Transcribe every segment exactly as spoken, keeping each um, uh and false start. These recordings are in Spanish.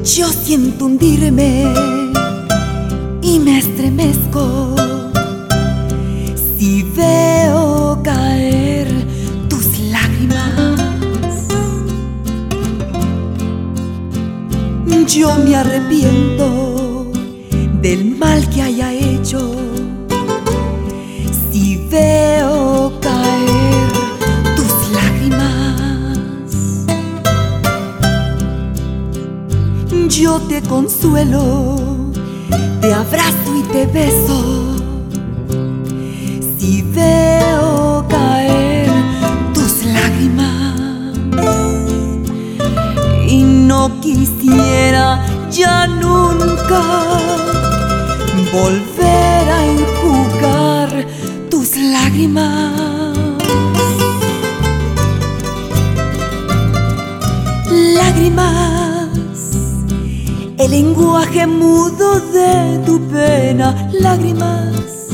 Yo siento hundirme y me estremezco si veo caer tus lágrimas. Yo me arrepiento del mal que haya hecho si veo caer tus lágrimas. Yo te consuelo, te abrazo y te beso si veo caer tus lágrimas. Y no quisiera ya nunca volver a enjugar tus lágrimas. Lágrimas, el lenguaje mudo de tu pena. Lágrimas,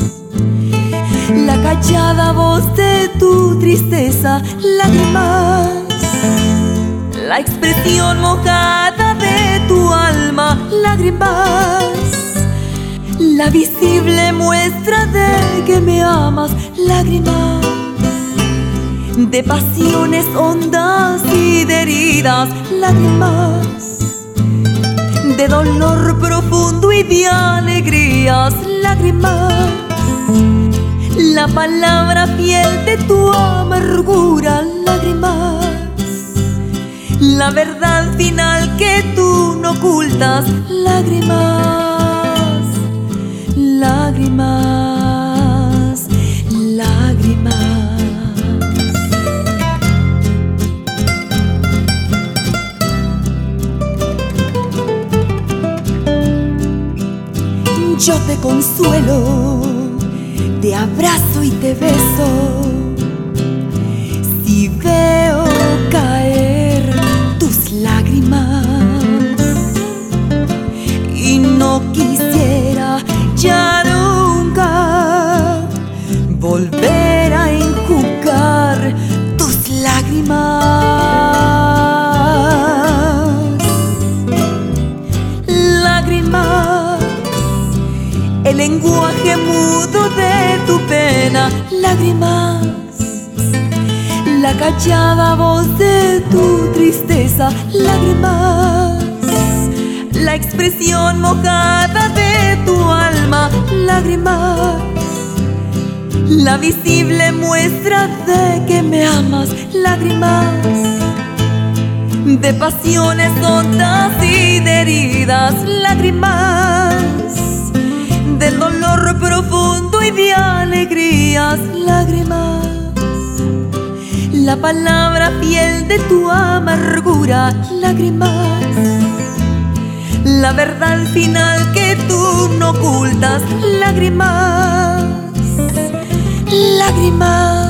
la callada voz de tu tristeza. Lágrimas, la expresión mojada de tu alma. Lágrimas, la visible muestra de que me amas. Lágrimas, de pasiones hondas y de heridas. Lágrimas, de dolor profundo y de alegrías. Lágrimas, la palabra fiel de tu amargura. Lágrimas, la verdad final que tú no ocultas. Lágrimas, lágrimas, lágrimas. Yo te consuelo, te abrazo y te beso si veo caer tus lágrimas. Y no quisiera ya nunca volver a enjugar tus lágrimas. Lágrimas, el lenguaje mudo de tu pena. Lágrimas, la callada voz de tu tristeza. Lágrimas, la expresión mojada de tu alma. Lágrimas, la visible muestra de que me amas. Lágrimas, de pasiones hondas y de heridas. Lágrimas, del dolor profundo y de alegrías. Lágrimas, la palabra fiel de tu amargura. Lágrimas, la verdad final que tú no ocultas. Lágrimas, lágrimas.